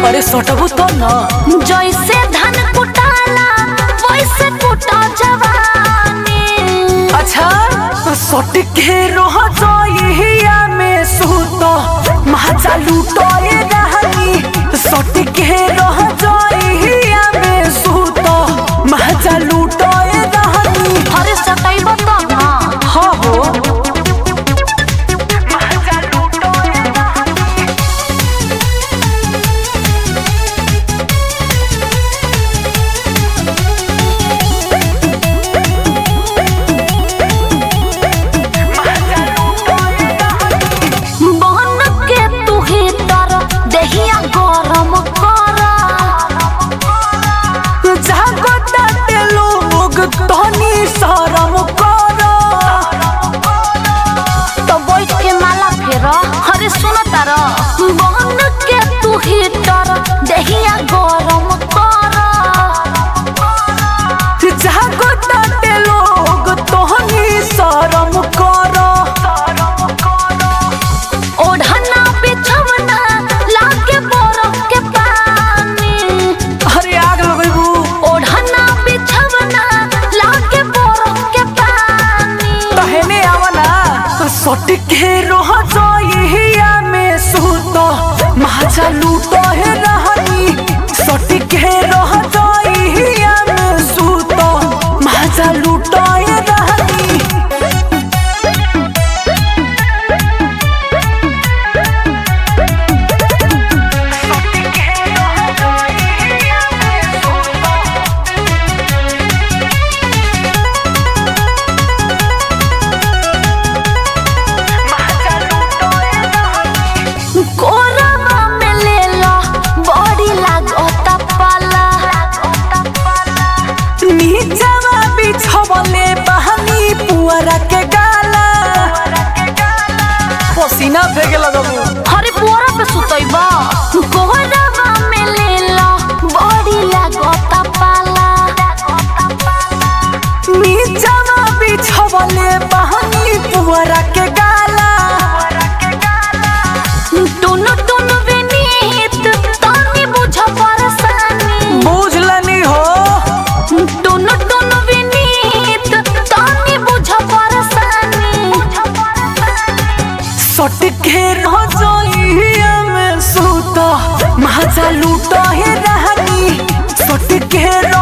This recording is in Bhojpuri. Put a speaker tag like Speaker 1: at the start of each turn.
Speaker 1: अरे सटबू तो न
Speaker 2: जैसे धान कुटाला वैसे कुटा जवानी।
Speaker 1: अच्छा सट के रह जाइया में सूतो महाजा लूटोए रहनी। सट के रह जाइया में सूतो महाजा लूटोए रहनी।
Speaker 2: अरे सटैबो तो न
Speaker 1: हाँ हो
Speaker 2: अरे सुनो तारा बहन के तू हीटर दहिया गरम कर।
Speaker 1: जागो ताटे लोग तोहनी शरम कर।
Speaker 2: ओढ़ना बिछवना लागे बरफ के पानी।
Speaker 1: अरे आग लगेबू।
Speaker 2: ओढ़ना बिछवना लागे बरफ के पानी।
Speaker 1: तहने आवना सट के रह जाइया में सूतो महाजा लूटो है रहनी। सट के रह जाइया में सूतो महाजा लूटो है रहनी। के गाला पसीना फेंके लगबू।
Speaker 2: अरे पुअरा पे सुतैबा कोहरावा में लेला बड़ी लागता पाला।
Speaker 1: नीचावा बिछवले बहनी पुअरा के गाला।
Speaker 2: टुनु टुनु विनीत तनी बुझ परेशानी।
Speaker 1: बुझ लेनी हो
Speaker 2: टुनु टुनु विनीत तनी बुझ परेशानी।
Speaker 1: सट के रह जाइया में सूतो महाजा लूटो है रहनी। सट के